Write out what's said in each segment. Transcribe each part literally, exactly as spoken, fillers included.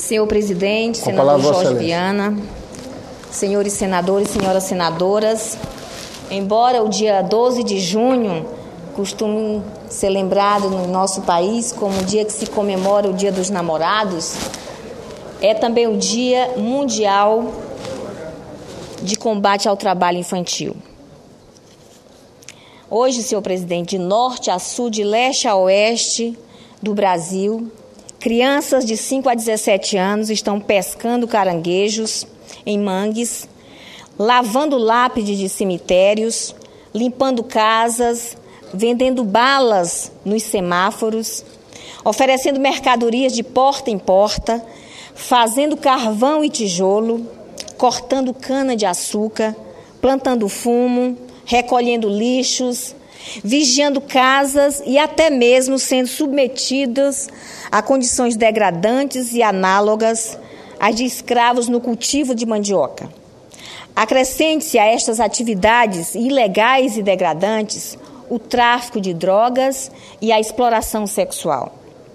Senhor presidente, senador Jorge Viana, senhores senadores, senhoras senadoras, embora o dia doze de junho costume ser lembrado no nosso país como o dia que se comemora o Dia dos Namorados, é também o Dia Mundial de Combate ao Trabalho Infantil. Hoje, senhor presidente, de norte a sul, de leste a oeste do Brasil, crianças de cinco a dezessete anos estão pescando caranguejos em mangues, lavando lápides de cemitérios, limpando casas, vendendo balas nos semáforos, oferecendo mercadorias de porta em porta, fazendo carvão e tijolo, cortando cana-de-açúcar, plantando fumo, recolhendo lixos, vigiando casas e até mesmo sendo submetidas a condições degradantes e análogas às de escravos no cultivo de mandioca. Acrescente-se a estas atividades ilegais e degradantes o tráfico de drogas e a exploração sexual.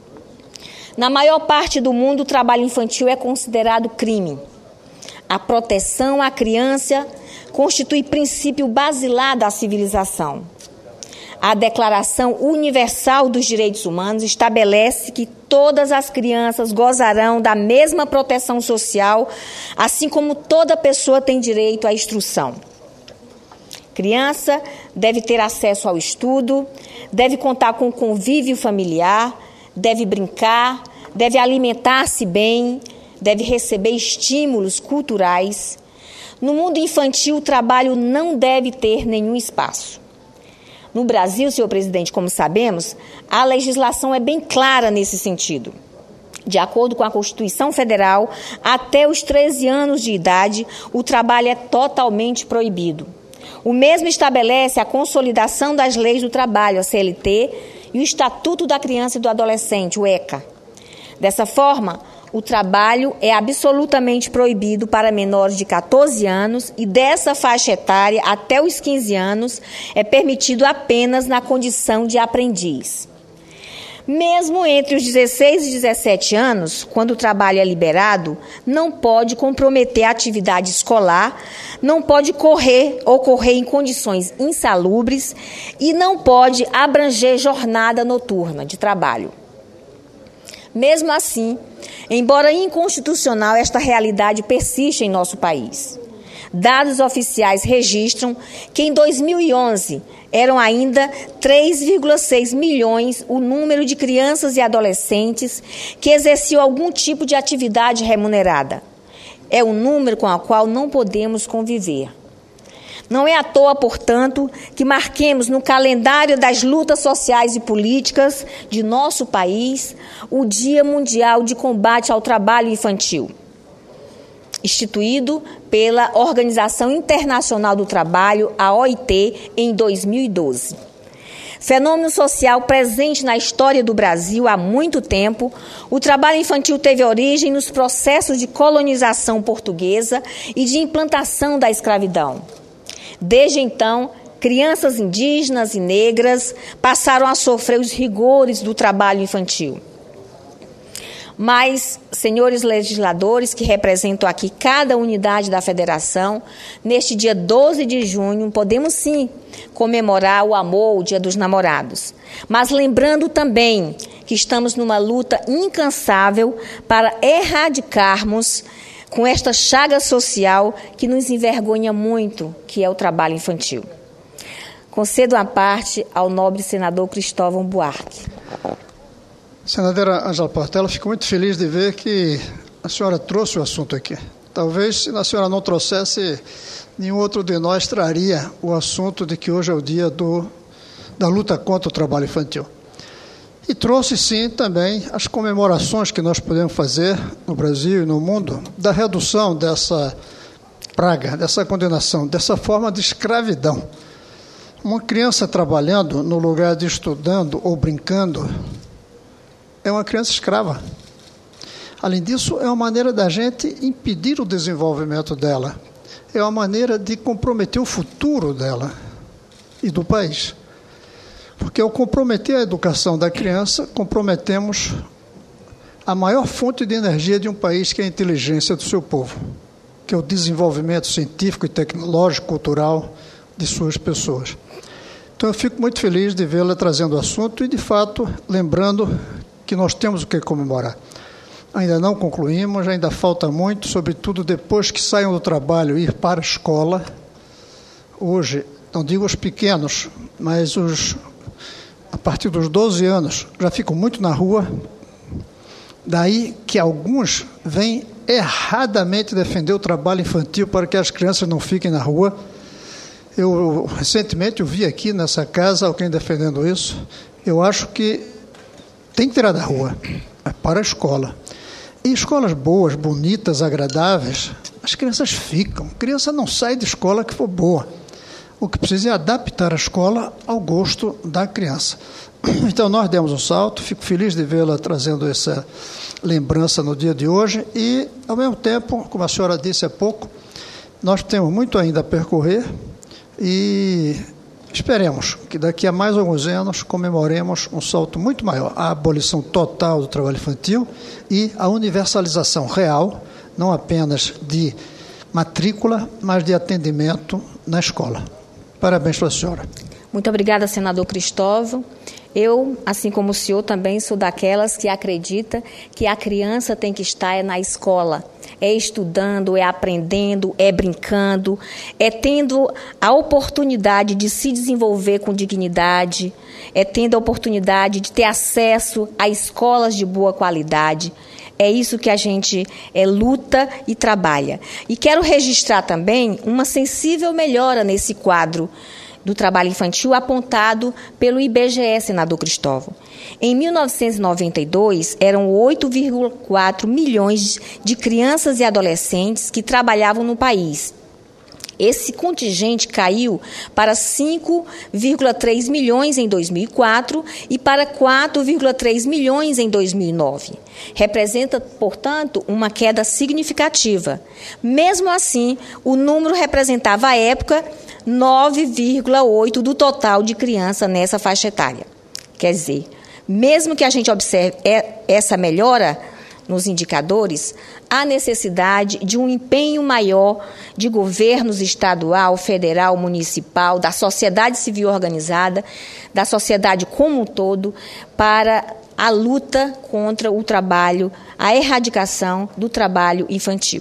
Na maior parte do mundo, o trabalho infantil é considerado crime. A proteção à criança constitui princípio basilar da civilização. A Declaração Universal dos Direitos Humanos estabelece que todas as crianças gozarão da mesma proteção social, assim como toda pessoa tem direito à instrução. Criança deve ter acesso ao estudo, deve contar com convívio familiar, deve brincar, deve alimentar-se bem, deve receber estímulos culturais. No mundo infantil, o trabalho não deve ter nenhum espaço. No Brasil, senhor presidente, como sabemos, a legislação é bem clara nesse sentido. De acordo com a Constituição Federal, até os treze anos de idade, o trabalho é totalmente proibido. O mesmo estabelece a consolidação das leis do trabalho, a C L T, e o Estatuto da Criança e do Adolescente, o ECA. Dessa forma, o trabalho é absolutamente proibido para menores de catorze anos e dessa faixa etária até os quinze anos é permitido apenas na condição de aprendiz. Mesmo entre os dezesseis e dezessete anos, quando o trabalho é liberado, não pode comprometer a atividade escolar, não pode correr, ocorrer em condições insalubres e não pode abranger jornada noturna de trabalho. Mesmo assim, embora inconstitucional, esta realidade persiste em nosso país. Dados oficiais registram que em dois mil e onze eram ainda três vírgula seis milhões o número de crianças e adolescentes que exerciam algum tipo de atividade remunerada. É um número com o qual não podemos conviver. Não é à toa, portanto, que marquemos no calendário das lutas sociais e políticas de nosso país o Dia Mundial de Combate ao Trabalho Infantil, instituído pela Organização Internacional do Trabalho, a O I T, em dois mil e doze. Fenômeno social presente na história do Brasil há muito tempo, o trabalho infantil teve origem nos processos de colonização portuguesa e de implantação da escravidão. Desde então, crianças indígenas e negras passaram a sofrer os rigores do trabalho infantil. Mas, senhores legisladores que representam aqui cada unidade da federação, neste dia doze de junho, podemos sim comemorar o amor, o Dia dos Namorados. Mas lembrando também que estamos numa luta incansável para erradicarmos com esta chaga social que nos envergonha muito, que é o trabalho infantil. Concedo a parte ao nobre senador Cristóvão Buarque. Senadora Ângela Portela, fico muito feliz de ver que a senhora trouxe o assunto aqui. Talvez, se a senhora não trouxesse, nenhum outro de nós traria o assunto de que hoje é o dia do, da luta contra o trabalho infantil. E trouxe, sim, também as comemorações que nós podemos fazer no Brasil e no mundo da redução dessa praga, dessa condenação, dessa forma de escravidão. Uma criança trabalhando no lugar de estudando ou brincando é uma criança escrava. Além disso, é uma maneira da gente impedir o desenvolvimento dela. É uma maneira de comprometer o futuro dela e do país. Porque ao comprometer a educação da criança, comprometemos a maior fonte de energia de um país, que é a inteligência do seu povo, que é o desenvolvimento científico e tecnológico, cultural de suas pessoas. Então, eu fico muito feliz de vê-la trazendo o assunto e, de fato, lembrando que nós temos o que comemorar. Ainda não concluímos, ainda falta muito, sobretudo depois que saiam do trabalho, ir para a escola. Hoje, não digo os pequenos, mas os, a partir dos doze anos, já ficam muito na rua. Daí que alguns vêm erradamente defender o trabalho infantil para que as crianças não fiquem na rua. Eu, recentemente, eu vi aqui nessa casa alguém defendendo isso. Eu acho que tem que tirar da rua, é para a escola. E escolas boas, bonitas, agradáveis, as crianças ficam. A criança não sai de escola que for boa. O que precisa é adaptar a escola ao gosto da criança. Então, nós demos um salto, fico feliz de vê-la trazendo essa lembrança no dia de hoje e, ao mesmo tempo, como a senhora disse há pouco, nós temos muito ainda a percorrer e esperemos que daqui a mais alguns anos comemoremos um salto muito maior, a abolição total do trabalho infantil e a universalização real, não apenas de matrícula, mas de atendimento na escola. Parabéns para a senhora. Muito obrigada, senador Cristóvão. Eu, assim como o senhor, também sou daquelas que acredita que a criança tem que estar na escola. É estudando, é aprendendo, é brincando, é tendo a oportunidade de se desenvolver com dignidade, é tendo a oportunidade de ter acesso a escolas de boa qualidade. É isso que a gente é, luta e trabalha. E quero registrar também uma sensível melhora nesse quadro do trabalho infantil apontado pelo I B G E, senador Cristóvão. Em mil novecentos e noventa e dois, eram oito vírgula quatro milhões de crianças e adolescentes que trabalhavam no país. Esse contingente caiu para cinco vírgula três milhões em dois mil e quatro e para quatro vírgula três milhões em dois mil e nove. Representa, portanto, uma queda significativa. Mesmo assim, o número representava, à época, nove vírgula oito por cento do total de crianças nessa faixa etária. Quer dizer, mesmo que a gente observe essa melhora nos indicadores, há necessidade de um empenho maior de governos estadual, federal, municipal, da sociedade civil organizada, da sociedade como um todo, para a luta contra o trabalho, a erradicação do trabalho infantil.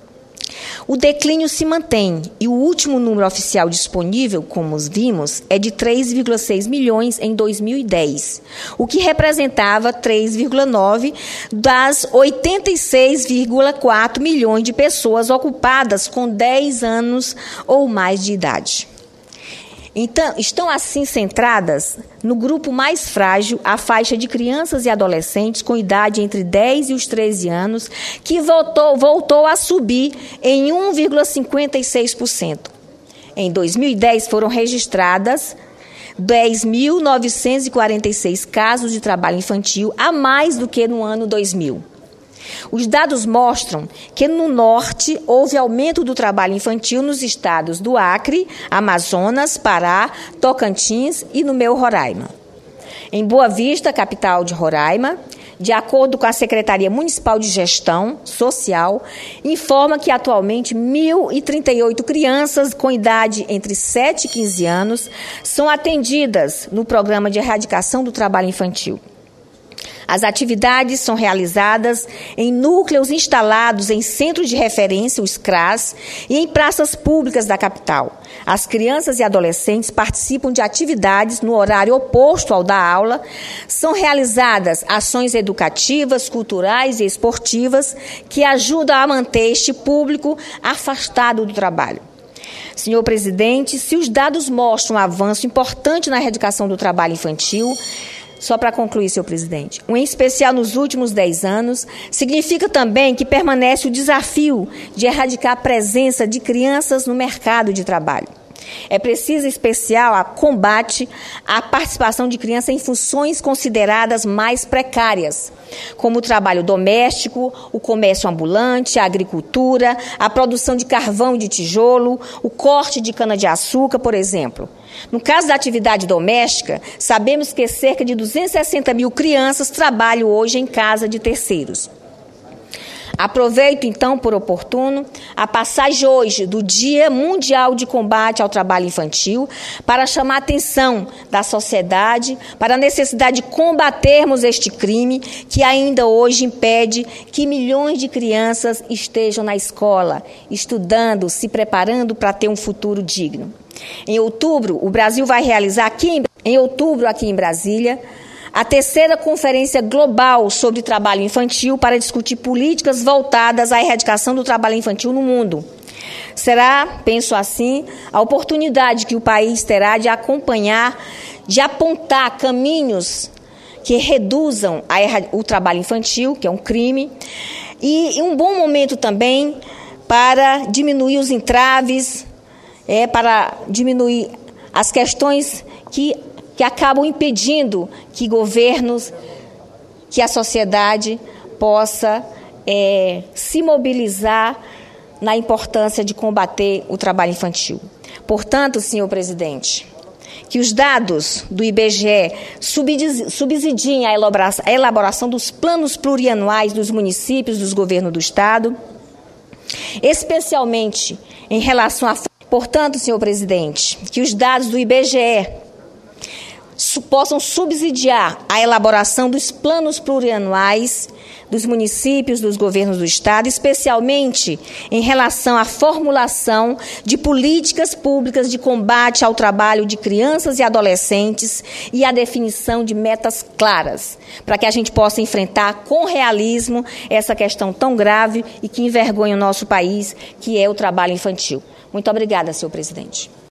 O declínio se mantém e o último número oficial disponível, como vimos, é de três vírgula seis milhões em dois mil e dez, o que representava três vírgula nove das oitenta e seis vírgula quatro milhões de pessoas ocupadas com dez anos ou mais de idade. Então, estão assim centradas no grupo mais frágil, a faixa de crianças e adolescentes com idade entre dez e os treze anos, que voltou, voltou a subir em um vírgula cinquenta e seis por cento. Em dois mil e dez foram registradas dez mil novecentos e quarenta e seis casos de trabalho infantil, a mais do que no ano dois mil. Os dados mostram que no norte houve aumento do trabalho infantil nos estados do Acre, Amazonas, Pará, Tocantins e no meu Roraima. Em Boa Vista, capital de Roraima, de acordo com a Secretaria Municipal de Gestão Social, informa que atualmente mil e trinta e oito crianças com idade entre sete e quinze anos são atendidas no Programa de Erradicação do Trabalho Infantil. As atividades são realizadas em núcleos instalados em centros de referência, os C R A S, e em praças públicas da capital. As crianças e adolescentes participam de atividades no horário oposto ao da aula. São realizadas ações educativas, culturais e esportivas que ajudam a manter este público afastado do trabalho. Senhor presidente, se os dados mostram um avanço importante na erradicação do trabalho infantil, só para concluir, senhor presidente, um em especial nos últimos dez anos, significa também que permanece o desafio de erradicar a presença de crianças no mercado de trabalho. É preciso, em especial, a combate à participação de crianças em funções consideradas mais precárias, como o trabalho doméstico, o comércio ambulante, a agricultura, a produção de carvão e de tijolo, o corte de cana-de-açúcar, por exemplo. No caso da atividade doméstica, sabemos que cerca de duzentas e sessenta mil crianças trabalham hoje em casa de terceiros. Aproveito, então, por oportuno, a passagem hoje do Dia Mundial de Combate ao Trabalho Infantil para chamar a atenção da sociedade para a necessidade de combatermos este crime que ainda hoje impede que milhões de crianças estejam na escola, estudando, se preparando para ter um futuro digno. Em outubro, o Brasil vai realizar aqui em, em outubro, aqui em Brasília, a terceira Conferência Global sobre Trabalho Infantil para discutir políticas voltadas à erradicação do trabalho infantil no mundo. Será, penso assim, a oportunidade que o país terá de acompanhar, de apontar caminhos que reduzam a, o trabalho infantil, que é um crime, e um bom momento também para diminuir os entraves, é, para diminuir as questões que que acabam impedindo que governos, que a sociedade possa é, se mobilizar na importância de combater o trabalho infantil. Portanto, senhor presidente, que os dados do I B G E subsidiem a elaboração dos planos plurianuais dos municípios, dos governos do Estado, especialmente em relação a... Portanto, senhor presidente, que os dados do I B G E possam subsidiar a elaboração dos planos plurianuais dos municípios, dos governos do Estado, especialmente em relação à formulação de políticas públicas de combate ao trabalho de crianças e adolescentes e a definição de metas claras, para que a gente possa enfrentar com realismo essa questão tão grave e que envergonha o nosso país, que é o trabalho infantil. Muito obrigada, senhor presidente.